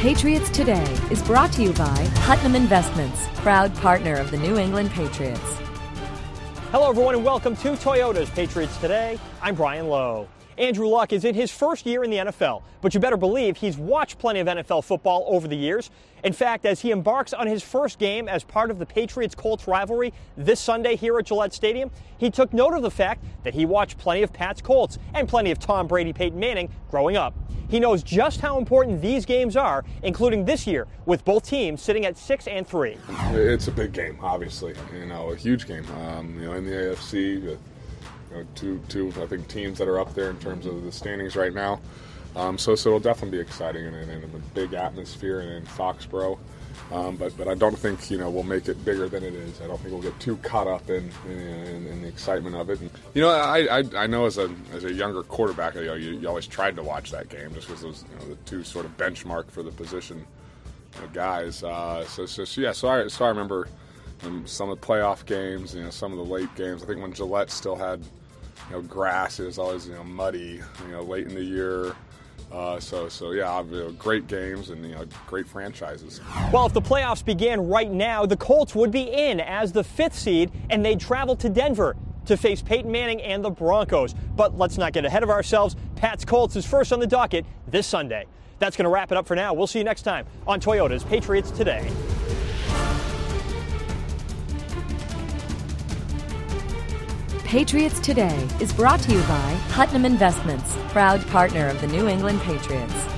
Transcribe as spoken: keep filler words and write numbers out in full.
Patriots Today is brought to you by Putnam Investments, proud partner of the New England Patriots. Hello, everyone, and welcome to Toyota's Patriots Today. I'm Brian Lowe. Andrew Luck is in his first year in the N F L, but you better believe he's watched plenty of N F L football over the years. In fact, as he embarks on his first game as part of the Patriots-Colts rivalry this Sunday here at Gillette Stadium, he took note of the fact that he watched plenty of Pat's Colts and plenty of Tom Brady, Peyton Manning growing up. He knows just how important these games are, including this year, with both teams sitting at six and three. It's a big game, obviously, you know, a huge game. Um, you know, in the A F C, the, you know, two, two, I think, teams that are up there in terms of the standings right now. Um, so, so it'll definitely be exciting and, and, and a big atmosphere in, in Foxborough. Um, but, but I don't think, you know, we'll make it bigger than it is. I don't think we'll get too caught up in, in, in, in the excitement of it. And, you know, I, I I know as a as a younger quarterback, you know, you, you always tried to watch that game just because those, you know, the two sort of benchmark for the position, you know, guys. Uh, so, so, so yeah, so I so I remember um, some of the playoff games, you know, some of the late games. I think when Gillette still had, you know, grass, it was always, you know, muddy, you know, late in the year. Uh, so, so yeah, you know, great games and, you know, great franchises. Well, if the playoffs began right now, the Colts would be in as the fifth seed, and they'd travel to Denver to face Peyton Manning and the Broncos. But let's not get ahead of ourselves. Pat's Colts is first on the docket this Sunday. That's going to wrap it up for now. We'll see you next time on Toyota's Patriots Today. Patriots Today is brought to you by Putnam Investments, proud partner of the New England Patriots.